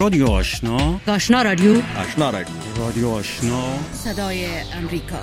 رادیو آشنا، آشنا رادیو، آشنا رادیو، رادیو آشنا، صدای امریکا.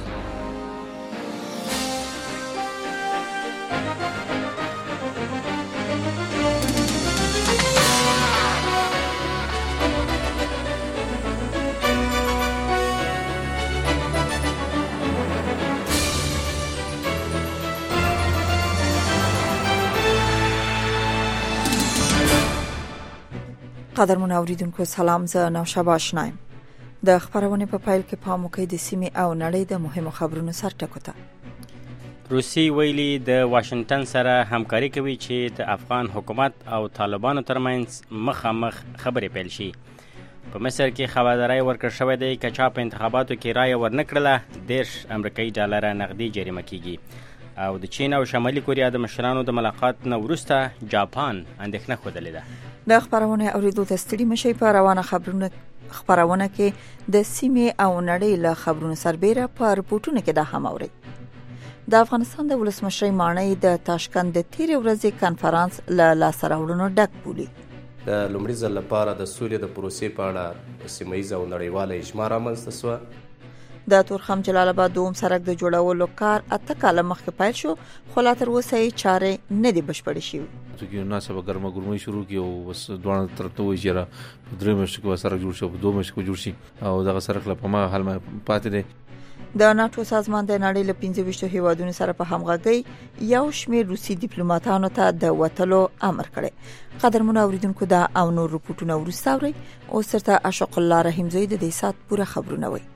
قدرمن اوریدونکو سلام، زه نوشابه آشنایم. د خبرونه په پایل کې پام وکړئ د سیمې او نړۍ د مهمو خبرونو سرټکو ته. روسي ویلي د واشنگټن سره همکاري کوي چې د افغان حکومت او طالبانو ترمنځ مخامخ خبرې پیل شي. په مصر کې خبرداری ورکړل شوې ده چې چا په انتخاباتو کې رایه ورنکړله 10 امریکایي ډالر نقدي جریمه کیږي. او د چین او شمالي کوریا د مشرانو د ملاقات نه وروسته جاپان اندېښنه خوده ده. د خبرونه اوریدو ته ستړي مشي. په روانه خبرونه کې د سیمې او نړۍ له خبرونو سربېره په رپورټونو کې دا هم اوري. د افغانستان د ولسمشر ماڼۍ د تاشکند د تیرې ورځې کانفرنس له لاسراوړنو ډک بولی. د لومړي ځل لپاره د سولې د پروسې په اړه سیمه‌ییزه او نړیواله اجماع رامنځته شوه. د تورخم جلال آباد دوم سړک د جوړولو کار 8 کاله مخکې پیل شو، خو لا تر اوسه یې چارې نه دي بشپړې شوې. چې ناسبه ګرمه ګرمۍ شروع کی او بس دوه طرف ته وایي چې په درې میاشتو کې سره جوړ شو، په 2 میاشتو کې جوړ شي او دغه سره خپل په ما حال ما پاتې دي. د ناتو سازمان د نړۍ له 15 هیوادونو سره په همغږي یو شمېر روسي ډیپلوماټانو ته د وټلو امر کړی. قدرمن اوریدونکو دا او نور رپورټونه ورساوري او سرته اشق الله رحیم زوی د دې سات پوره خبرونه وي.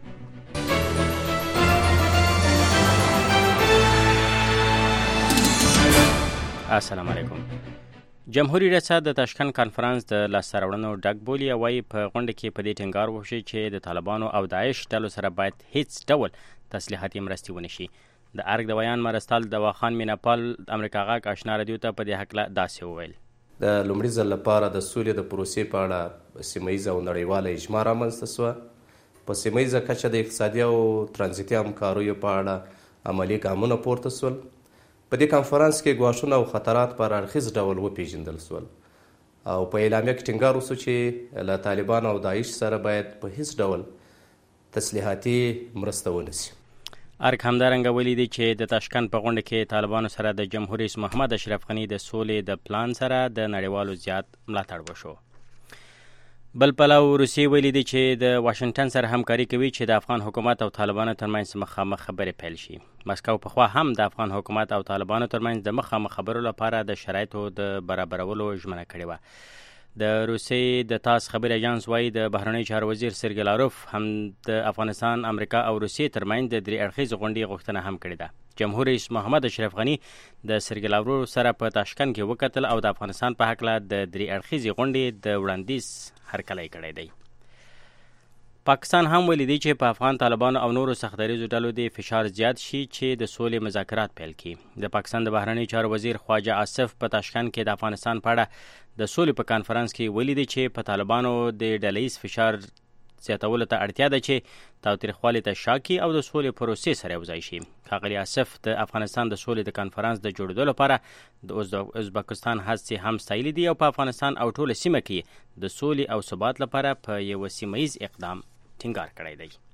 السلام علیکم. جمهوریت ریاست د تاشکند کانفرنس د لاسراوړنو ډک بولی او په غونډه کې په دې ټینګار وشي چې د طالبانو او داعش ډلو سره باید هیڅ ډول تسلیحاتي مرستې ونه شي. د ارګ د بیان مرستال د واخان میناپال امریکا غاک آشنا رادیو ته په دې حق داسې وویل. د لومړي ځل لپاره د سولې د پروسې په اړه سیمه‌ییزه او نړیواله اجماع رامنځته شوه. په سیمه‌ییزه کچه د اقتصادي او ترانزیتي همکاریو په اړه عملي ګامونه پورته شول. په دې کانفرنس کې ګواښونه او خطرات پر اړخیز ډول وپیژندل شول او په اعلامیه کې ټینګار وشو چې له طالبان او داعش سره باید په هیڅ ډول تسلیحاتي مرسته ونه شي. ارګ همدارنګه ویلي دی چې د تاشکند په غونډه کې طالبانو سره د جمهور رئیس محمد اشرف غني د سولې د پلان سره د نړیوالو زیات ملاتړ وشو. بل پلو روسي ویلي دی چې د واشنگټن سره همکاري کوي چې د افغان حکومت او طالبانو ترمنځ مخامخ خبرې پیل شي. مسکو په خوا هم د افغان حکومت او طالبانو ترمنځ د مخامخ خبرو لپاره د شرایطو د برابرولو ژمنه کړې وه. د روسي د تاس خبري اژانس وايي د بهرنی چارو وزیر سرګی لاروف هم د افغانستان، امریکا او روسیې ترمنځ د 3 اړخیز غونډې غوښتنه هم کړې ده. جمهور رئیس محمد اشرف غني د سرګی لاروف سره په تاشکند کې وکتل او د افغانستان په حق له د 3 اړخیز غونډې د وړاندیز هرکلی کړی دی. پاکستان هم ویلي دی چې په افغان طالبانو او نورو سختدریزو ډلو د فشار زیات شي چې د سولې مذاکرات پیل کړي. د پاکستان د بهرنی چارو وزیر خواجه آصف په تاشکند کې د افغانستان په اړه د سولې په کانفرنس کې ویلي دی چې په طالبانو د ډلهییز فشار زیاتولو ته اړتیا ده چې تاوتریخوالي ته شاکي او د سولې پروسې سره یوځای شي. ښاغلي آصف د افغانستان د سولې د کانفرنس د جوړېدو لپاره د ازبکستان هڅې هم ستایلي دي او په افغانستان او ټوله سیمه کې د سولې او ثبات لپاره په یو سیمه‌ییز اقدام ټینګار کړی دی.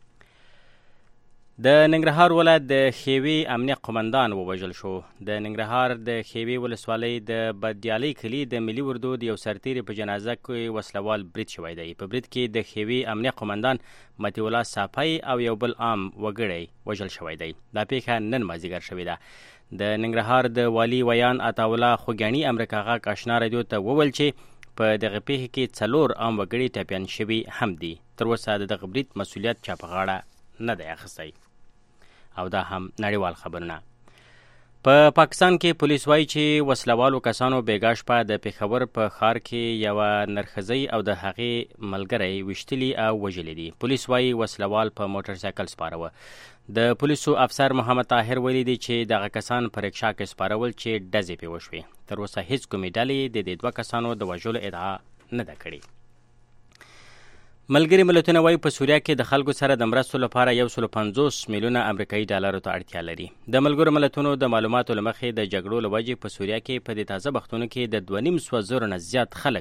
د ننګرهار ولایت د خیوي امنیه قومندان ووژل شو. د ننګرهار د خیوي ولسوالۍ د بدیالي کلي د ملي اردو د یو سرتیري په جنازه کې وسلوال برید شوی دی. په برید کې د خیوي امنیه قومندان متی الله صافی او یو بل عام وګړی وژل شوی دی. دا پیښه نن مازدیګر شوې ده. د ننګرهار د والی ویان عطاالله خوګیاڼي امریکا غاک آشنا رادیو ته وویل چې په دغه پیښه کې 4 عام وګړي ټپیان شوي هم دي. تر اوسه د دغه برید مسؤلیت چا په غاړه نه دی اخیستی. او دا هم نړیوال خبرونه. په پاکستان کې پولیس وایي چې وسلوالو کسانو بیګا شپه د پېښور په ښار کې یوه نرښځۍ او د هغې ملګری ویشتلي او وژلي دي. پولیس وایي وسلوال په موټر سایکل سپاره. د پولیسو افسر محمد طاهر ویلي دي چې دغه کسان په رکشا کې سپارول چې ډزې پې وشوې. تر اوسه هیڅ کومې ډلې د دې 2 کسانو د وژلو ادعا نه ده کړې. ملګري ملتونه وایي په سوریه کې د خلکو سره د مرستو لپاره 150 میلیونه امریکایي ډالرو ته اړتیا لري. د ملګرو ملتونو د معلوماتو له مخې د جګړو له وجې په سوریه کې په دې تازه وختونو کې د 2.5 زره نه زیات خلک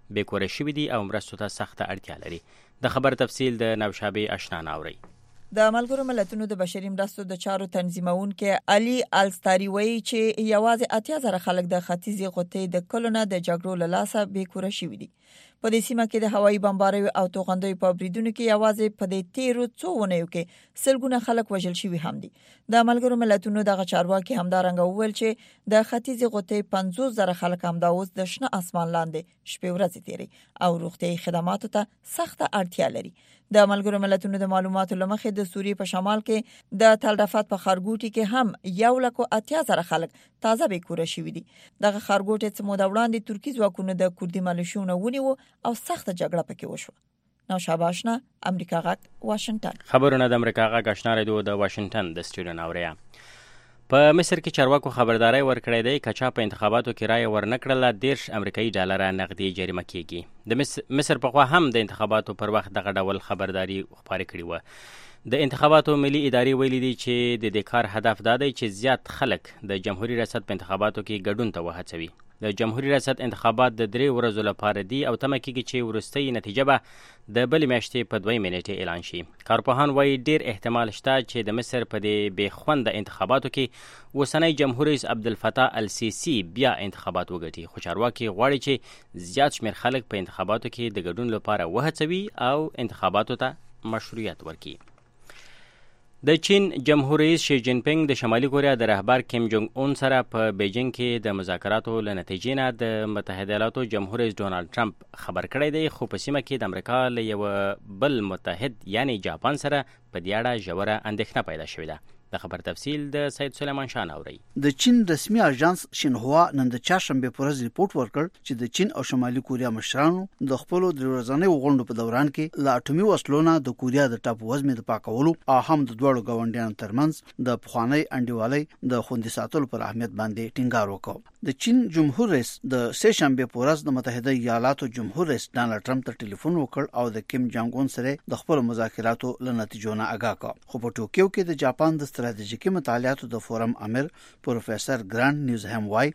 بېکوره شوي دي او مرستو ته سخته اړتیا لري. د خبر تفصیل د نوشابې اشنا ناوري. د ملګرو ملتونو د بشري مرستو د چارو تنظیمونکې علي الستاری وایي چې یوازې 80,000 خلک د ختیځې غوټې د کلونه د جګړو له لاسه بېکوره شوي دي. په دې سیمه کې د هوایي بمباریو او توغندیو په بریدونو کې یوازې په دې تیرو څو اونیو کې سلګونه خلک وژل شوي هم دي. د ملګرو ملتونو دغه چارواکي همدارنګه وویل چې د ختیځې غوټې 50,000 خلک همدا اوس د شنه اسمان لاندې شپې ورځې تیري او روغتیايي خدماتو ته سخته اړتیا لري. د ملګرو ملتونو د معلوماتو لمخې د سوریې په شمال کې د تلرفات په خارګوټي کې هم 180,000 خلک تازه بېکوره شوي دي. دغه خارګوټي څه موده وړاندې ترکي ځواکونو د کوردي ملیشونو ونیو او سخته جګړه پکې وشوه. نوشابه اشنا، امریکا غږ، واشنگټن. خبرونه د امریکا غږ اشنا رادیو د واشنگټن د سټوډیو ناوریا. په مصر کې چارواکو خبرداري ورکړې ده چې چا په انتخاباتو کې رائے ورنکړله 10 امریکایي ډالر نقدي جریمه کیږي. د مصر په خوا هم د انتخاباتو پر وخت دغه ډول خبرداري خپاره کړې و. د انتخاباتو ملي ادارې ویلي دي چې د دې کار هدف دا دی چې زیات خلک د جمهوریت ریاست په انتخاباتو کې ګډون ته وهڅوي. د جمهوریت ریاست انتخابات د 3 ورځو لپاره دي او تمه کېږي چې وروستۍ نتیجه به د بلې میاشتې په 2 نیټې اعلان شي. کارپوهان وایي ډیر احتمال شته چې د مصر په دې بې خونده انتخاباتو کې اوسنی جمهور رئیس عبدالفتاح السیسی بیا انتخابات وګټي، خو چارواکي غواړي چې زیات شمېر خلک په انتخاباتو کې د ګډون لپاره وهڅوي او انتخاباتو ته مشروعیت ورکړي. د چین جمهور رئیس شي جین پینګ د شمالي کوریا د رهبر کیم جونګ اون سره په بیجینګ کې د مذاکراتو له نتیجې نه د متحده ایالاتو جمهور رئیس ډونالد ټرمپ خبر کړی دی، خو په سیمه کې د امریکا له یو بل متحد یعنی جاپان سره په دې اړه ژوره اندېښنه پیدا شوې ده. د خبر تفصیل د سید سلیمان شاه ناوري. د چین رسمي اژانس شینهوا نن د چهارشنبه په ورځ ریپورت ورکړ چې د چین او شمالي کوریا مشرانو د خپل د ورځنیو غونډو په دوران کې لا اټومي وسلو نه د کوریا د ټاپو وزمې د پاکولو او هم د دوړو غونډیانو ترمنځ د پخوانی انډیوالۍ د خوندي ساتلو پر اهمیت باندې ټینګار وکړ. د چین جمهور رئیس د سه شنبه په ورځ د متحده ایالاتو جمهور رئیس ډانلډ ټرمپ ته ټلیفون وکړ او د کیم جونګ اون سره د خپل مذاکراتو له نتیجو نه آگاه کړ. خو په ټوکیو کې د جاپان د ستراتیژیکي مطالعاتو د فورم امیر پروفیسور ګرانډ نیوزهم وای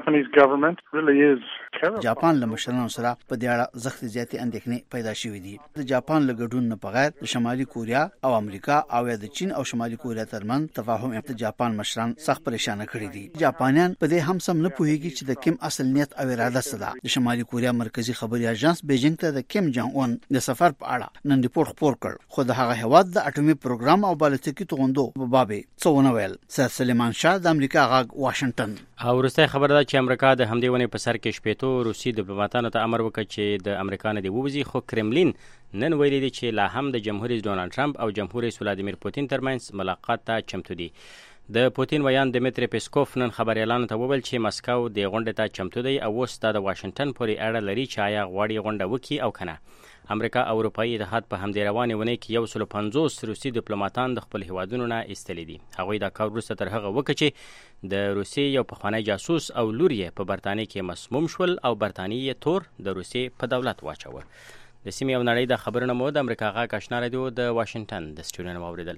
جاپان له مشرانو سره په دې اړه زخت زیاتې اندېښنې پیدا شوې دي. د جاپان له ګډون نه بغیر د شمالي کوریا او امریکا او د چین او شمالي کوریا ترمنځ تفاهم د جاپان مشران سخت پریشان کړي دي. جاپانیان په دې هم سم نه پوهیږي چې د کیم اصل نیت او اراده څه ده. د شمالي کوریا مرکزی خبري اژانس بیجینګ ته د کیم جونګ اون د سفر په اړه نن ریپورت خپور کړ، خو د هغه هواد د اټومي پروګرام او بالستیکي توغندو په باب څه ونه ویل. سید سلیمان شاه د امریکا غږ، واشنگټن. او وروستی خبر ده چې امریکا د همدې ونې په سر کې شپېتو روسي ډیپلوماتانو ته امر وکړ چې د امریکا نه دې ووځي، خو کرملین نن ویلي دي چې لا هم د جمهور رئیس ډونالډ ټرمپ او جمهور رئیس ولادیمیر پوتین ترمنځ ملاقات ته چمتو دي. د پوتین ویان دمیتری پیسکوف نن خبريالانو ته وویل چې مسکو د غونډې ته چمتو دی او اوس د واشنگټن پورې اړه لري چې آیا غواړي غونډه وکړي او کنه. امریکا او اروپایي اتحاد په همدې روانې ونې کې 150 روسي ډیپلوماتان د خپل هیوادونو نه ایستلي دي. هغوی دا کار وروسته تر هغه وکړ چې د روسي یو پخوانی جاسوس او لور یې په برتانیې کې مسموم شول او برتانیې یې تور د روسي په دولت واچوه. د سیمې او نړۍ د خبرونو مو د امریکا غږ آشنا رادیو د واشنگټن د سټوډیو واوریدل.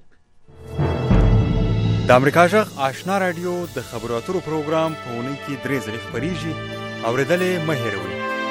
د امریکا غږ آشنا رادیو د خبرو اترو پروګرام په اونۍ کې 3 ځله خپریږي. اوریدلې مه هېروئ.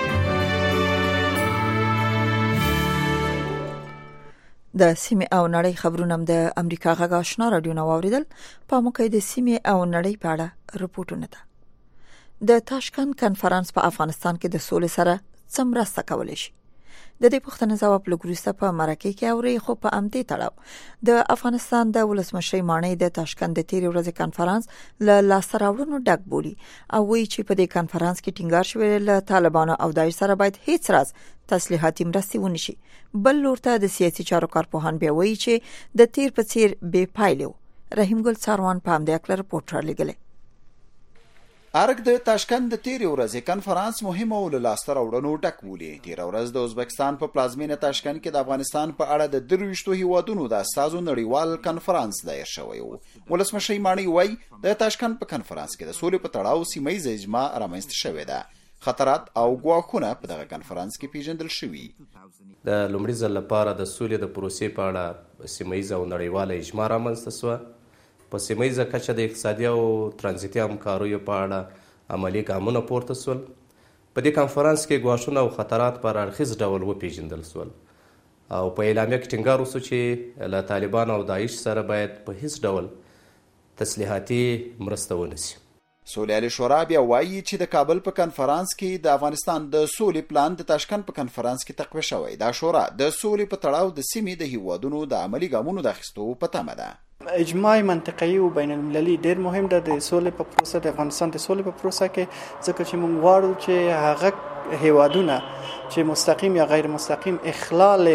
د سیمې او نړۍ خبرونه د امریکا غږ آشنا رادیو نو واوریدل. په موقع د سیمې او نړۍ په اړه رپورټونه ده. د تاشکند کنفرانس په افغانستان کې د سولې سره څه مرسته کولی شي؟ د دې پوښتنې ځواب لګوسته په مرکه کې اوري، خو په امتي تړاو د افغانستان د ولسمشر مانۍ د تاشکند د تیر ورځې کنفرانس له لاسراوړنو ډک بولی او وی چې په دې کنفرانس کې ټینګار شوی له طالبانو او داعش سره باید هیڅ راز تسلیحاتي مرستې ونشي. بل لور ته د سیاسي چارو کارپوهان بیا وایي چې د تیر په څیر بې پایلو. رحیم ګل څاروان په همدې اړه رپورټ رالیږلی. ارګ د تاشکند د تیر ورځې کنفرانس مهمه او له لاسته راوړنو ډک بولي. تیر ورځ د ازبکستان په پلازمینه تاشکند کې د افغانستان په اړه د 23 هیوادونو د استازو نړیوال کنفرانس دایر شوی و. ولسمشر مانۍ وایي د تاشکند په کنفرانس کې د سولې په تړاو سیمه ییز اجماع رامنځته شوې ده. خطرات او ګواښونه په دغه کنفرانس کې پیژندل شوي. د لومړي ځل لپاره د سولې د پروسې په اړه سیمه ییزه او نړیواله اجماع رامنځته شوه. په سیمه ییزه کچه د اقتصادي او ترانزیتي همکاریو په اړه عملي ګامونه پورته شول. په دې کنفرانس کې ګواښونه او خطرات پر اړخیز ډول وپیژندل شول او په اعلامیه کې ټینګار وشو چې له طالبان او داعش سره باید په هیڅ ډول تسلیحاتي مرسته ونه شي. سولیالي شورا بیا وایي چې د کابل په کنفرانس کې د افغانستان د سولې پلان د تاشکند په کنفرانس کې تقویه شوی. دا شورا د سولې په تړاو د سیمې د هیوادونو د عملي ګامونو د اخیستو په تمه ده. اجماع منطقي او بین المللي ډیر مهم ده د سولې په پروسه د افغانستان د سولې په پروسه کې، ځکه چې موږ غواړو چې هغه هیوادونه چې مستقیم یا غیر مستقیم اخلال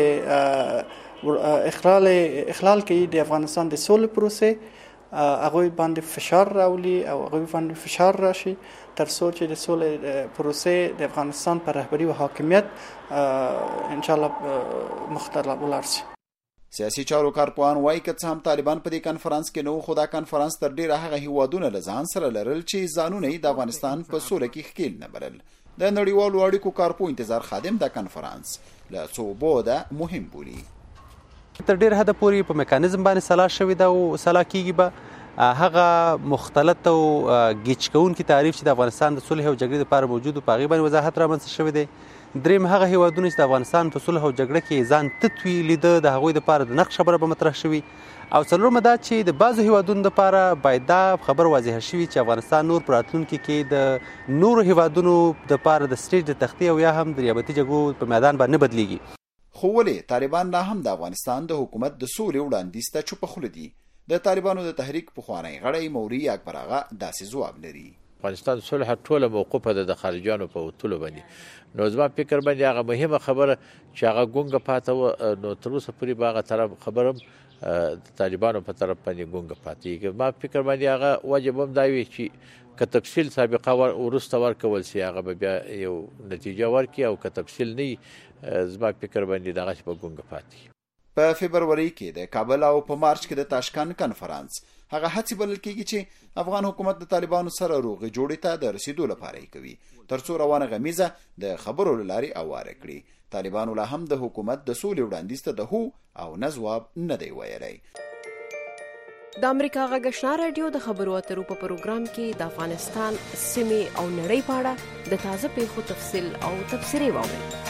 کوي د افغانستان د سولې پروسه هغه باندې فشار راولي او هغه باندې فشار راشي تر څو چې د سولې پروسه د افغانستان پر رهبری او حاکمیت ان شاء الله مختلف ولر شي. سیاسي چارو کارپوهان وایي که څه هم طالبان په دې کنفرانس کې نو، خو دا کنفرانس تر ډیره هغه هیوادونه له ځان سره لرل چې ځانونه یې د افغانستان په سوله کې ښکیل نه بلل. د نړیوالو اړیکو کارپو انتظار خادم د کنفرانس له څو بعده مهم بولي. تر ډیر حد پورې په میکانیزم باندې سلا شوې ده او سلا کیږي به هغه مختلط او گیچ کوونکي تعریف چې د افغانستان د صلح او جګړې لپاره موجود په هغې باندې وضاحت رامنځته شوی دی. دریم هغه هیوادونه چې د افغانستان په صلح او جګړه کې ځان تتوي لیده د هغوی لپاره د نقد خبره به مطرح شوي. او څلورمه دا چې د بعضو هیوادونو لپاره باید دا خبر واضح شوي چې افغانستان نور په راتلونکي کې د نورو هیوادونو لپاره د سټیج د تختې او یا هم د ریاضتي جګړو په میدان باندې نه بدلیږي. خو ولې طالبان لا هم د افغانستان د حکومت د سولې وړاندیز ته چوپه خوله دي؟ د طالبانو د تحریک پخوانی غړی موري اکبر آغا داسې ځواب لري. افغانستان صلح ټوله موقوفه ده د خارجيانو په وتلو باندې. نو زما فکر باندې هغه مهمه خبره چې هغه ګونګه پاته نو تر اوسه پورې به هغه طرف خبرم د طالبانو په طرف باندې ګونګه پاتې. ما فکر باندې هغه واجب هم دا وي چې که تفصیل سابقه وروسته ورکول شي هغه به بیا یو نتیجه ورکړي او که تفصیل نه زما فکر باندې دغه په ګونګه پاتې. په فبروري کې د کابل او په مارچ کې د تاشکند کنفرانس هغه هڅې بلل کېږي چې افغان حکومت د طالبانو سره روغې جوړې ته د رسیدو لپاره یې کوي ترڅو روانه غمیزه د خبرو له لارې اواره کړي. طالبانو لا هم د حکومت د سولې وړاندیز ته د هو او نه ځواب نه دی ویلی. د امریکا غږ آشنا رادیو د خبرو اترو په پروګرام کې د افغانستان سیمې او نړۍ په اړه د تازه پیښو تفصیل او تبصرې واورئ.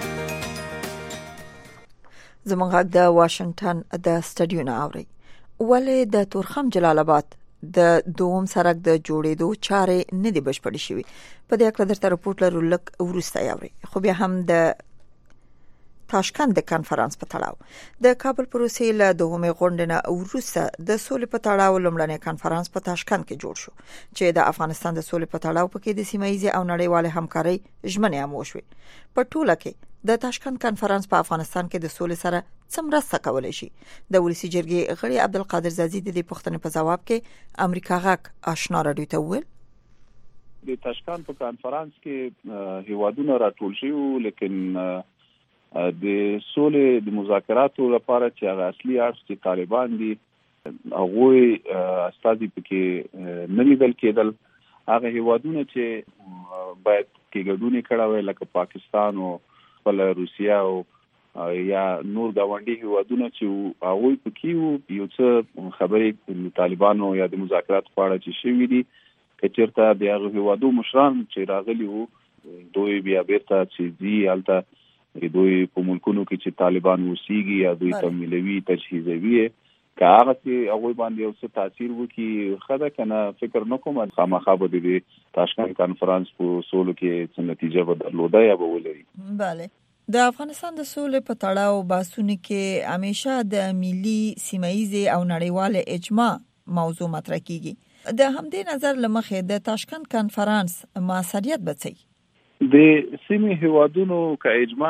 زموږ غږ د واشنگټن د سټډیو نه اوري. ولې د تورخم جلال آباد د دوم سړک د جوړېدو چارې نه دي بشپړې شوې؟ په دې اړه درته رپورټ لرو لک ورسته اوري. خو بیا هم د تاشکند د کنفرانس په تړاو د کابل پروسې له دومې غونډې نه وروسته د سولې په تړاو لومړنی کنفرانس په تاشکند کې جوړ شو چې د افغانستان د سولې په تړاو پکې د سیمایي او نړیوال همکارۍ ژمنې هم وشوې. په ټوله کې د تاشکند کنفرانس په افغانستان کې د سولې سره څه مرسته کولی شي؟ د ولسی جرګې غړي عبدالقادر زازي د دې پوښتنې په ځواب کې امریکا غږ آشنا رادیو ته وویل د تاشکند په کنفرانس کې هیوادونه راټول شوي، لیکن د سولې د مذاکراتو لپاره چې هغه اصلي اړخ چې طالبان دي هغوی استازي پکې نه لیدل کېدل. هغه هیوادونه چې باید کې ګډون کړی وای لکه پاکستان او بل روسیا او یا نور گاونډي هیوادونه چې هغوی پکې یو څه خبرې طالبانو یا د مذاکرات په اړه چې شوي دي که چېرته د هغو هیوادو مشران چې راغلي وو دوی بیا بیرته چې ځي هلته دوی په ملکونو کې چې طالبان اوسیږي یا دوی تمویلوي تجهیزوي که هغه چې هغوی باندې یو څه تاثیر وکړي ښه ده که نه فکر نه کوم خامخا به د تاشکند کنفرانس په سولو کې څه نتیجه به درلوده یا به ولري. بله، د افغانستان د سولې په تړاو بحثونو کې همیشه د ملي سیمایي او نړیوال اجماع موضوع مطرح کیږي. د همدې نظر له مخې د تاشکند کنفرانس موثریت به څه د سیمې هیوادونو که اجماع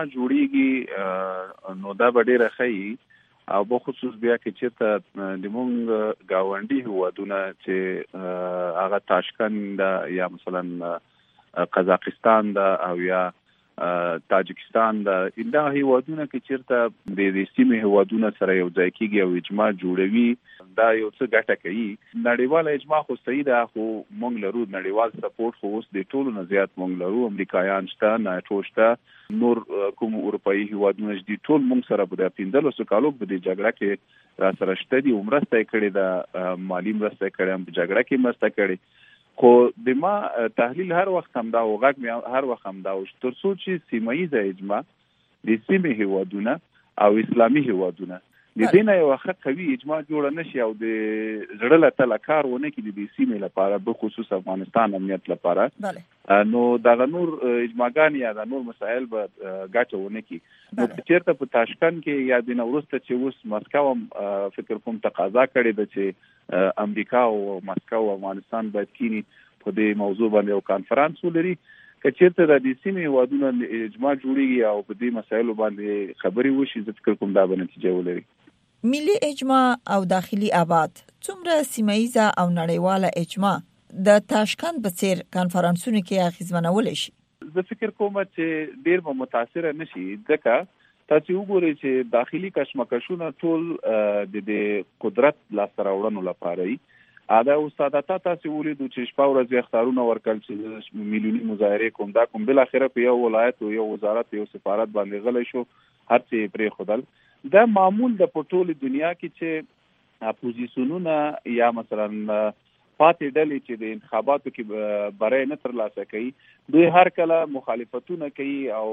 جوړیږي نو دا به ډیره ښه او بخصوص بیا کې چېرته د مونږ ګاونډي هیوادونه چې هغه تاشکند یا مثلا قزاقستان ده او یا تاجکستان ده دا هیوادونه کې چېرته د سیمې هیوادونه سره یو ځای کېږي او اجماع جوړوي دا یو څه ګټه کوي. نړیواله اجماع خو صحیح ده خو مونږ لرو نړیوال سپورټ خو اوس د ټولو نه زیات مونږ لرو. امریکایان شته، ناټو شته، نور کوم اروپایي هیوادونه چې دي ټول مونږ سره په 15 کالو په دې جګړه کې را سره شته دي او مرسته یې کړې ده، مالي مرسته یې کړې، په جګړه کې مرسته کړې خو د ما تحلیل هر وخت هم دا او غږ مې هر وخت هم دا او تر څو چې سیمایي اجماع د سیمې هیوادونه او اسلامي هیوادونه د دې نه یو ښه قوي اجماع جوړ نشي او د زړه له تله کار ونه کړي د سیمې لپاره به خصوص افغانستان امنیت لپاره نو دا نور اجماعګان یا د نور مسایل به ګټه ونه کړي نو چیرته په تاشکند کې یا د نورسته چې اوس مسکو فکر کوم تقاضا کړي د چې امریکا او مسکو او افغانستان باید کینی په دې موضوع باندې یو کانفرنس ولري کچېرته د دې سیمې هیوادونو اجماع جوړیږي او په دې مسایلو باندې خبرې وشي زه فکر کوم دا به نتیجه ولري. ملي اجماع او داخلي آباد څومره سیمایي او نړیواله اجماع د تاشکند په څیر کانفرنسونو کې اغیزمنول شي؟ زه فکر کوم چې ډیر به متاثر نشي ځکه تاسو وګورئ چې داخلي کشمکشونه ټول د قدرت لاسته راوړنو لپاره وي. دا استاداته تاسو ولیدو چې شپه ورځ اختارونه ورکړل چې میلیوني مظاهره کوم دا کوم بل اخره په یو ولایت او یو وزارت یو سفارت باندې غلې شو هر څه پرې خدل دا معمول د پټول دنیا کې چې اپوزیشنونه یا مثلا پاتې ډلې چې د انتخاباتو کې برای نه ترلاسه کوي دوی هر کله مخالفتونه کوي او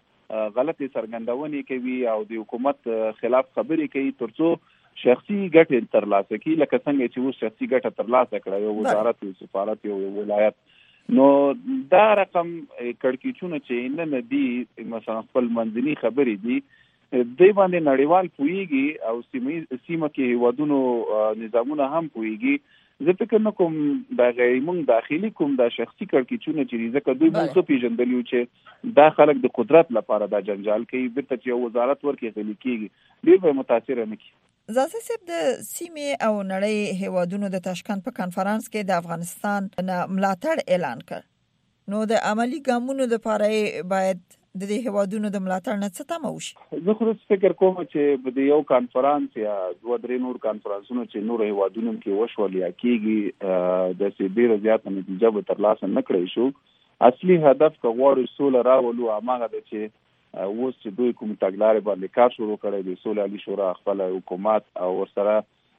غلطي څرګندونې کوي او د حکومت خلاف خبرې کوي ترڅو شخصي ګټه ترلاسه کی لکه څنګه چې و شخصي ګټه ترلاسه کړه یو وزارت یو سفارت یو ولایت نو دا رقم کړکېچونه چې نه دي مثلا خپل منځني خبرې دي د باندې نړیوال پویږي او سیمه کې هیوادونو نظامونه هم پویږي زه فکر نه کوم دا غیمون داخلي کوم دا شخصي کړکېچونه چې ځکه دوی موږ پیژندلیو چې دا خلک د قدرت لپاره دا جنجال کوي بیرته چې وزارت ورکې غلي کیږي ډیر به متاثر نه کی. زاسه صاحب د سیمې او نړۍ هیوادونو د تاشکند په کانفرنس کې د افغانستان ملاتړ اعلان کړ نو د عملی ګامونو لپاره باید د دې هیوادونو د ملاتړ نه څه تمه وشي؟ زه خو فکر کوم چې د یو کانفرنس یا دوه درې نور کانفرنسونو چې نور هیوادونو کې وشول یا کېږي د سې ډیره زیاته نتیجه به ترلاسه نه کړی شو. اصلي هدف که غواړو سوله راولو هغه ده چې اوس چې دوی کوم تګلارې باندې کار شروع کړی د سوله عالی شورا خپل حکومت او ورسره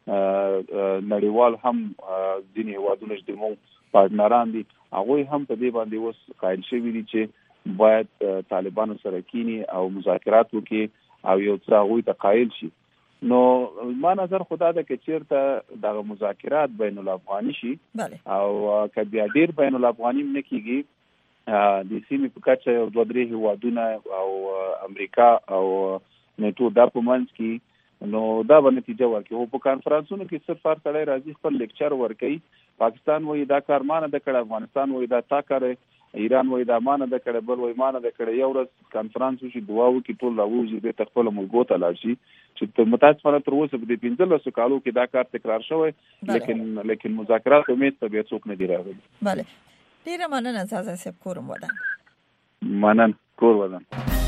نړیوال هم ځینې هیوادونه چې موږ پارتنران دي هغوی هم په دې باندې اوس قایل شوي دي چې باید طالبانو سره کینی او مذاکرات وکړي او یو څه هغوی ته قایل شي. نو ما نظر خدا ده که چیرته دغه مذاکرات بین الافغاني شي او که بیا ډیر بین الافغاني نه کیږي د سیمې په کچه یو دوه درې هیوادونه او امریکا او نیټو دا په منځ کې نو دا به نتیجه ورکړي. او په کانفرنسونو کې صرف هر سړی راځي خپل لیکچر ورکوي. پاکستان وایي دا کار ما نه ده کړی، افغانستان وایي دا تا کار، ایران وایي دا ما نه ده کړی، بل وایي ما نه ده کړی. یو ورځ کانفرنس وشي دعا وکړي ټول راوځي بېرته خپلو ملکو ته لاړ شي چې متاسفانه تر اوسه په دې 15 کالو کې دا کار تکرار شوی لیکن مذاکرات امید ته بیا څوک نه دي راغلي. بله ډیره مننه زازا صاحب. کورم ودان. مننه کور ودان.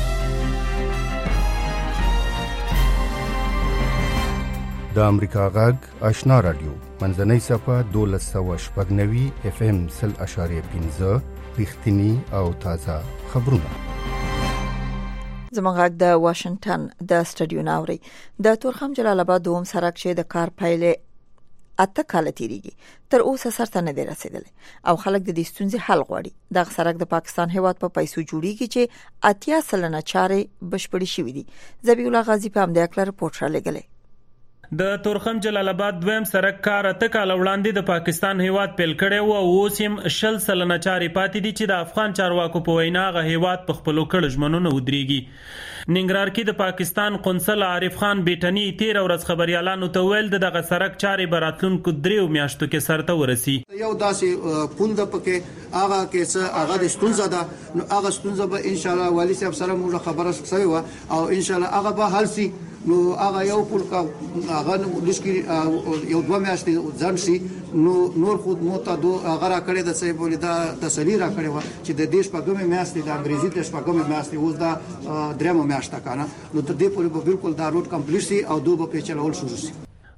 د امریکا غږ آشنا رادیو منځنۍ صفه 1290 اف ام 0.15 رښتینی او تازه خبرونه. زموږ غږ د واشنگټن د سټډیو ناوري د تورخم جلال آباد دوم سرک چې د کار پایلې اته کال تیریږي تر اوسه سرته نه دی رسیدلی او خلک د دې ستونزې حل غواړي. د سرک د پاکستان هیواد په پیسو جوړیږي چې 80% چارې بشپړې شوې دي. ذبیح الله غازی په همدې اړه رپورټ را لګلې. د تورخم جلال آباد دویم سرک کار اته کال وړاندې د پاکستان هیواد پیل کړی او اوس هم 60% چارې پاتې دي چې د افغان چارواکو په وینا غ هیواد په خپلو کړه ژمنونو ودرېږي. ننګرهار کې د پاکستان قونسل عارف خان بیٹنی 13 ورځ خبريالانو ته ویل دغه سرک چارې براتلونکو 3 میاشتو کې سرته ورسي. یو داسې پوند پکې هغه کې څه هغه د ستونزه ده نو هغه ستونزه به ان شاء الله والی صاحب سره موږ خبره شوي و او ان شاء الله هغه به حل سي. نو هغه یو پول کا هغه لشکري یو 2 میاشتې ځان سي نو نور خود مو ته هغه را کړی د صاحب ولیدا تسلی را کړی و چې د دیش په ګمې میاشتې د انګریزي دیش په ګمې میاشتې اوس دا درېمه میاشته کنه نو تر دې پورې به بالکل دا روټ کمپلیټ سي او دوه په چلول شروع سي.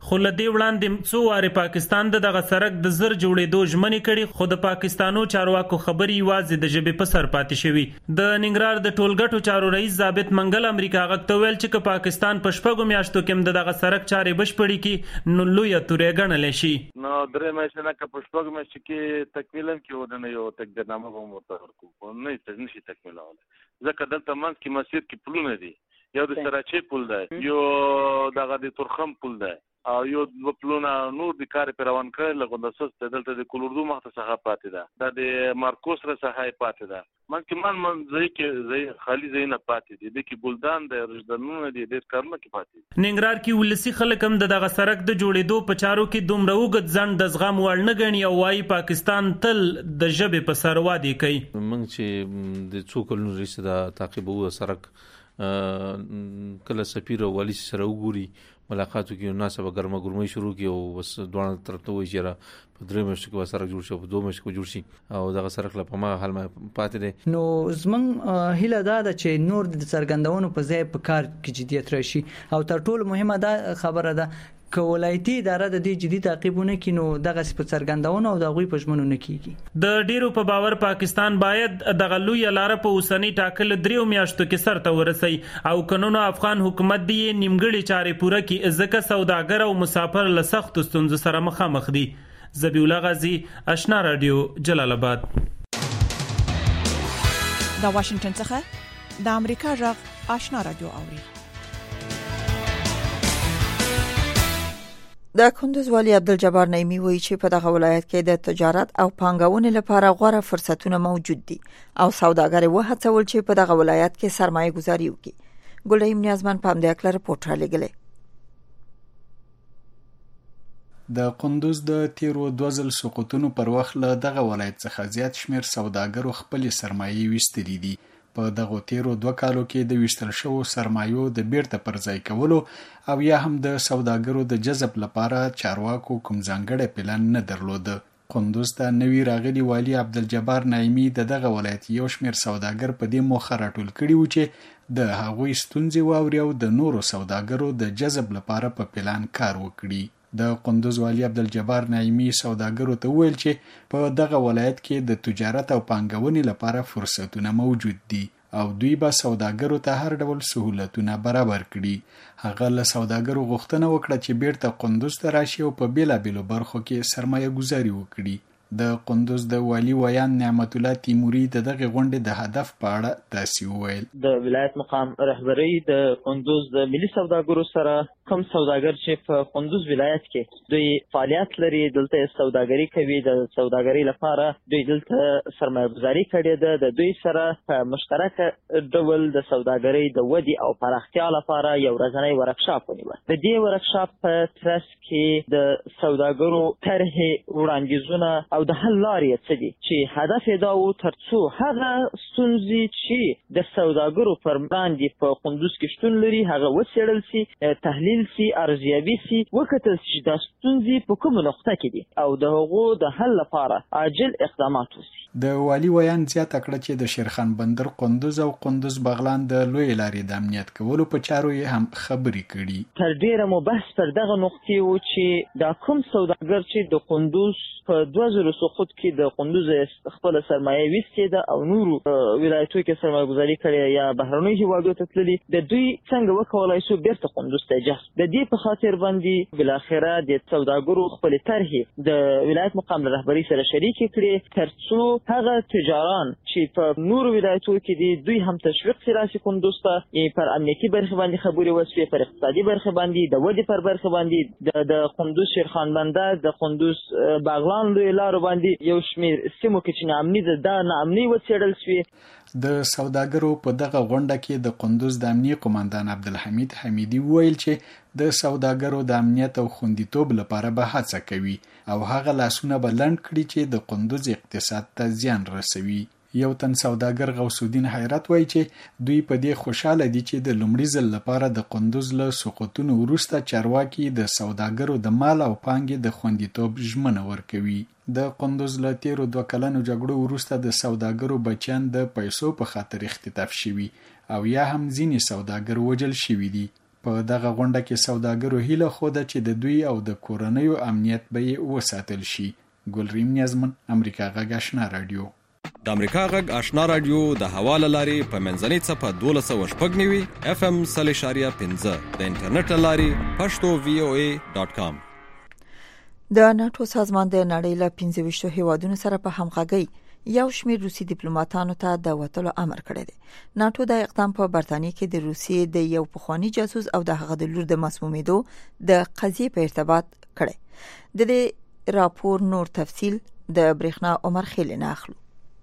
خو له دې وړاندې څو وارې پاکستان دغه سړک د زر جوړېدو ژمنې کړي، خو د پاکستانو چارواکو خبرې یوازې د ژبې په سر پاتې شوي. د ننګرهار د ټولګټو چارو رئیس ضابط منګل امریکا غږ ته ویل چې که پاکستان په 6 میاشتو کې دغه سړک چارې بشپړې کړي نو لویه تورې ګڼلی شي. نو 3 میاشتې نه که په 6 میاشتو کې تکمیل هم کړي ودنه یو تقدیرنامه به هم ورته ورکړو، نه نشي تکمیلولی ځکه دلته منځ کې مسیر کې پلونه دي، یو د سراچې پل دی، یو دغه د تورخم پل دی او یو دوه پلونه نور د کار په روان کړل لغون د سوس دلته د کولوردو مخته څخه پاتې ده، د مارکوس را څخه پاتې ده، من کې من ځای کې ځای خالی ځای نه پاتې دي، د کې بلدان د رجدنونه دي ډېر کارونه کې پاتې دي. ننګرهار کې ولسی خلک هم دغه سړک د جوړېدو په چارو کې دومره وګت ځان د زغم وړ نه ګڼي او وايي پاکستان تل د ژبې په سر وادي کوي. موږ چې د څو کلونو وروسته د تعقیبو سړک کله سفیر او والی سره وګوري ملاقاتو کې مناسبه ګرمه ګرمۍ شروع کی او بس دوه ترته وي چې په 3 میاشتو کې سړک جوړ شي، په 2 میاشتو کې جوړ شي او دغه سړک لا په ما حال ما پاتې دي. نو زمنګ هیله دا ده چې نور د څرګندونو په ځای په کار کې جديت راشي او تر ټولو مهمه دا خبره ده که ولایتي اداره د دې جدي تعقیبونه کینو دغه په څرګندونو او دغه په ژمنو نه کیږي. د ډیرو په باور پاکستان باید دغه لوی لار په اوسنی ټاکل 3 میاشتو کې سرته ورسي او قانون افغان حکومت دی نیمګړي چارې پوره کړي ځکه سوداګر او مسافر له سخت ستونزو سره مخامخ دي. ذبیح الله غازی، آشنا رادیو، جلال آباد. د واشنگټن څخه د امریکا غږ آشنا رادیو اوري. د کندوز والی عبدالجبار نعیمی وایي چې په دغه ولایت کې د تجارت او پانګونې لپاره غوره فرصتونه موجود دي او سوداګر وهڅول چې په دغه ولایت کې سرمایه گذاري وکړي. ګلیم نیازمن په همدې اړه رپورټ را لګلې. د کندوز د تیرو 2000 سقوطونو پر وخت له دغه ولایت څخه زیات شمیر سوداګرو خپل سرمایه ویستلې دي. په دغه تیرو 2 کالو کې د ویستل شوو سرمایو د بیرته پرځای کولو او یا هم د سوداګرو د جذب لپاره چارواکو کوم ځانګړی پلان نه درلود. کندوز ته نوی راغلی والی عبدالجبار نعیمی دغه ولایت یو شمیر سوداګر په دې موخه راټول کړي و چې د هغوی ستونزې واوري او د نورو سوداګرو د جذب لپاره په پلان کار وکړي. د کندوز والی عبدالجبار نعیمی سوداګرو ته ویل چې په دغه ولایت کې د تجارت او پانګونې لپاره فرصتونه موجود دي او دوی به سوداګرو ته هر ډول سہولتونه برابر کړي. هغه له سوداګرو غوښتنه وکړه چې بیرته کندوز ته راشي او په بیلابیلو برخو کې سرمایه گذاري وکړي. د کندوز د والی ویان نعمت الله تیموری دغه غونډې د هدف په اړه داسې وویل. د ولایت مقام رهبری د کندوز د ملي سوداګرو سره کوم سوداګر چې په کندوز ولایت کې دوی فعالیت لري دلته سوداګري کوي، د سوداګري لپاره دوی دلته سرمایه گذاري کړې ده، د دوی سره په مشترک ډول د سوداګري د ودی او پراختیا لپاره یو ورځنی ورکشاپ ونیول. د دې ورکشاپ په ترڅ کې د سوداګرو طرحې وړاندیزونه او د حل لارې څه دي چې هدف یې دا و ترڅو هغه ستونزې چې د سوداګرو پر وړاندې په کندوز کې شتون لري هغه وڅېړل سي، تحلیل سي، ارزیابي سي، وکتل چې دا ستونزې په کومه نقطه کې دي او د هغو د حل لپاره عاجل اقدامات وسي. د والی ویان زیاته کړه چې د شیرخان بندر کندوز او کندوز بغلان د لوی لارې د امنیت کولو په چارو یې هم خبرې کړي. تر ډیره مو بحث پر دغه نقطې و چې دا کوم سوداګر چې د کندوز په 2000 سقوط کې د کندوز خپل سرمایه ویستې ده او نورو ولایتونو کې سرمایه گذاري کړې یا بهرنیو هیوادو ته تللي، د دوی څنګه وکولای شو بیرته کندوز ته جذب. د دې په خاطر باندې بالاخره د سوداګرو خپل طرحې د ولایت مقام رهبری سره شریک کړي ترڅو هغه تجاران چې په نورو ولایتونو کې دي دوی هم تشویق سي راشي کندوز ته، پر امنیتي برخه باندې خبرې وشوي، پر اقتصادي برخه باندې، د ودې پر برخه باندې، د کندوز شیرخان بندر، د کندوز باغلان لوی لارو باندې یو شمیر سیمو کې چې ناامني ده دا ناامني وڅېړل شوې. د سوداګرو په دغه غونډه کې د کندوز د امنیه قومندان عبدالحمید حمیدي وویل چې د سوداګرو د امنیت او خوندیتوب لپاره به هڅه کوي او هغه لاسونه به لنډ کړي چې د کندوز اقتصاد ته زیان رسوي. یو تن سوداګر غوث الدین حیرت وایي چې دوی په دې خوشاله دي چې د لومړي ځل لپاره د کندوز له سقوطونو وروسته چارواکي د سوداګرو د مال او پانګې د خوندیتوب ژمنه ورکوي. د کندوز له تیرو 2 کلنو جګړو وروسته د سوداګرو بچیان د پیسو په خاطر اختطاف شوي او یا هم ځینې سوداګر وژل شوي دي. په دغه غونډه کې سوداګرو هیله خوده چې د دوی او د کورنیو امنیت به وساتل شي. ګلریم نیازمن، امریکا غږ آشنا رادیو. د امریکا غږ آشنا رادیو د حواله لاري په منځنۍ صفه 1290 FM 0.5 د انټرنیټ لاري pashto.voa.com. د ناتو سازمان د نړۍ له 15 هیوادونو سره په همغږي یو شمېر روسي ډیپلوماټانو ته د وټلو امر کړی دی. ناتو د اقدام په برتانیې کې د روسیې د یو پخوانی جاسوس او د هغه د لور د مسمومیدو د قضیې په ارتباط کړی. د دې راپور نور تفصیل د برېښنا عمر خیل نه اخلو.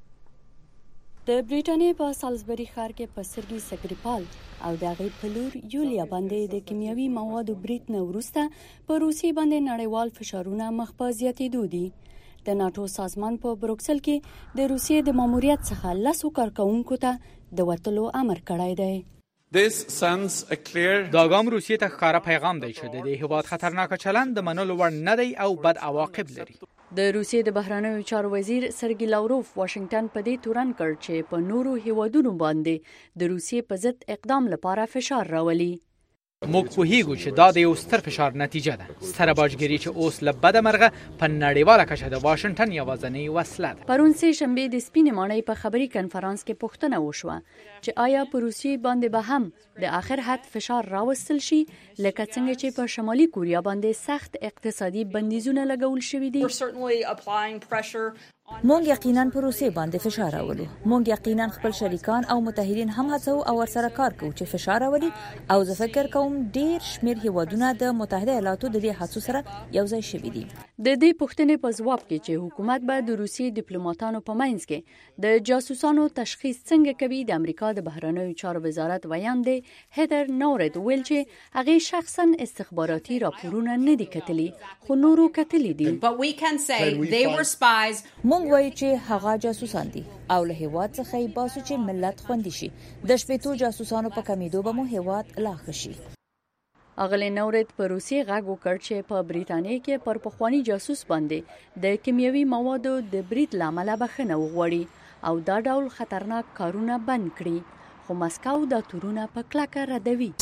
د بریټانیې په سالزبری ښار کې په سرګي سګریپال او د هغې په لور یولیا باندې د کیمیاوي موادو برید نه وروسته په روسیې باندې نړیوال فشارونه مخ په زیاتېدو دي. د ناتو سازمان په بروکسل کې د روسیې د ماموریت څخه 10 کارکونکو ته د وټلو امر کړی دی. دا ګام روسیې ته ښکاره پیغام دی چې د دې هیواد خطرناک چلند د منلو وړ نه دی او بد عواقب لري. د روسیې د بهرنیو چارو وزیر سرګي لاوروف واشنگټن په دې تورن کړ چې په نورو هیوادونو باندې د روسیې په ضد اقدام لپاره فشار راولي. موږ پوهیږو چې دا د یو ستر فشار نتیجه ده. ستره باجګري چې اوس له بده مرغه په نړیواله کچه د واشنگټن یوازینۍ وسله ده. پرون سه شنبه د سپینې ماڼۍ په خبري کنفرانس کې پوښتنه وشوه چې آیا په روسیې باندې به هم د اخر حد فشار راوستل شي لکه څنګه چې په شمالي کوریا باندې سخت اقتصادي بندیزونه لګول شوي دي. مونږ یقینا په روسیې باندې فشار راولو. مونږ یقینا خپل شریکان او متحدین هم هڅو او ورسره کار کوو چې فشار راولي او زه فکر کوم ډیر شمیر هیوادونه د متحده ایالاتو د دې هڅو سره یو ځای شوي دي. د دې پوښتنې په ځواب کې چې حکومت به د روسیې ډیپلوماټانو په منځ کې د جاسوسانو تشخیص څنګه کوي، د امریکا د بهرنیو چارو وزارت ویاند هیدر نورد ویل چې هغه شخصا استخباراتي راپورونه نه دي کتلي خو نورو کتلي دي. مونږ وایو چې هغه جاسوسان دي او له هیواد څخه یې باسو چې ملت خوندي شي. د شپېتو جاسوسانو په کمیدو به مو هیواد لا ښه شي. اغلی نورد په روسیې غږ وکړ چې په بریټانیې کې پر پخوانی جاسوس باندې د کیمیاوي موادو د برید لامل بخښنه وغوړي او دا ډول خطرناک کارونه بند کړي، خو مسکو دا تورونه په کلکه ردوي.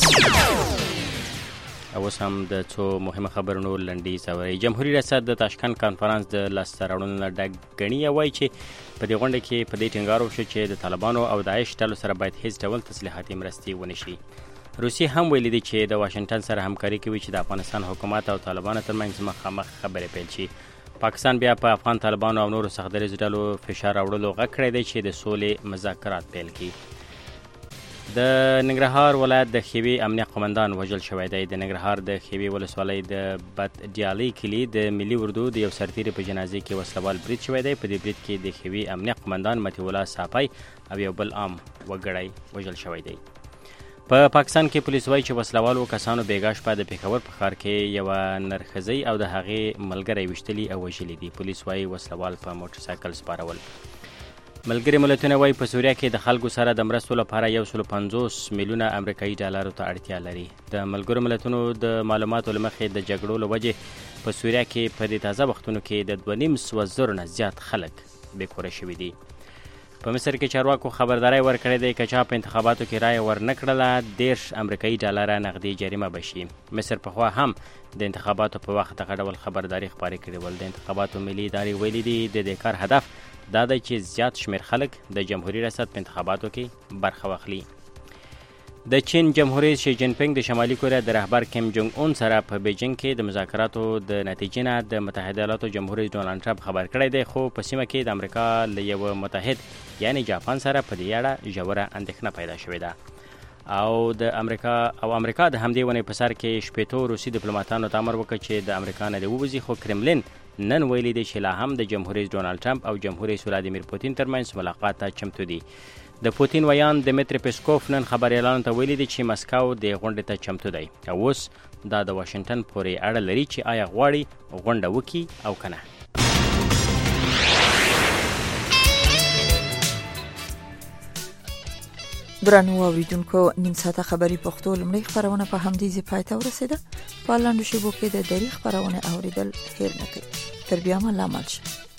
اوس هم د څو مهمه خبرونو لنډیز اورئ. جمهوریت ریاست د تاشکند کانفرنس د لاسته راوړنو ډک ګڼي. وایي چې په دې غونډه کې په دې ټینګار وشو چې د طالبانو او داعش ډلو سره باید هیڅ ډول تسلیحاتي مرستې ونه شي. روسیې هم ویلي دي چې د واشنگټن سره همکاري کوي چې د افغانستان حکومت او طالبانو ترمنځ مخامخ خبرې پیل شي. پاکستان بیا په افغان طالبانو او نورو سخت دریځ ډلو فشار راوړلو غږ کړی دی چې د سولې مذاکرات پیل کړي. د ننګرهار ولایت د خیوي امنیه قومندان وژل شوی دی. د ننګرهار د خیوي ولسوالۍ د بدډیالۍ کلي د ملي اردو د یو سرتیري په جنازې کې وسلوال برید شوی دی. په دې برید کې د خیوي امنیه قومندان مطیع الله صافی او یو بل عام وګړی وژل شوی دی. په پاکستان کې پولیس وایي چې وسلوالو کسانو بیګا شپه د پېښور په ښار کې یوه نرښځۍ او د هغې ملګری ویشتلي او وژلي دي. پولیس وایي وسلوال په موټرسایکل سپارول. ملګري ملتونه وایي په سوریه کې د خلکو سره د مرستو لپاره 150 میلیونه امریکایي ډالرو ته اړتیا لري. د ملګرو ملتونو د معلوماتو له مخې د جګړو له وجې په سوریه کې په دې تازه وختونو کې د 2.5 زره نه زیات خلک بېکوره شوي دي. په مصر کې چارواکو خبرداری ورکړی دی که چا په انتخاباتو کې رایه ورنه کړله 10 امریکایي ډالره نغدي جریمه به شي. مصر پخوا هم د انتخاباتو په وخت دغه ډول خبرداری خپاره کړې ول. د انتخاباتو ملي ادارې ویلي دي د دې کار هدف دا دی چې زیات شمیر خلک د جمهوریت ریاست په انتخاباتو کې برخه واخلي. د چین جمهوریت شي جین پینګ د شمالي کوریا د رهبر کیم جونګ اون سره په بیجینګ کې د مذاکراتو د نتیجې نه د متحده ایالاتو جمهوریت ډونالډ ټرمپ خبر کړی دی، خو په سیمه کې د امریکا له یو متحد یعنی جاپان سره په دې اړه ژوره اندېښنه پیدا شوې ده او د امریکا د همدې ونې په سر کې شپېتو روسي ډیپلوماټانو ته امر وکړ چې د امریکا نه دې ووځي، خو کرملین نن ویلي دی چې لا هم د جمهوریت ډونالډ ټرمپ او جمهوریت ولادیمیر پوتین ترمنځ ملاقات ته چمتو دي. د پوتین ویان دمیتری پیسکوف نن خبریالانو ته ویلي دی چې مسکو د غونډې ته چمتو دی او اوس دا د واشنگټن پورې اړه لري چې آیا غواړي غونډه وکړي او که نه. درنو اوریدونکو، نیم ساعته خبری پښتو لمړی خبرونه په همدې ځای پای ته ورسېده. په لاندو شیبو کې د دری خبرونه اوریدل هیر نه کړئ. تر بیا مله مل شه.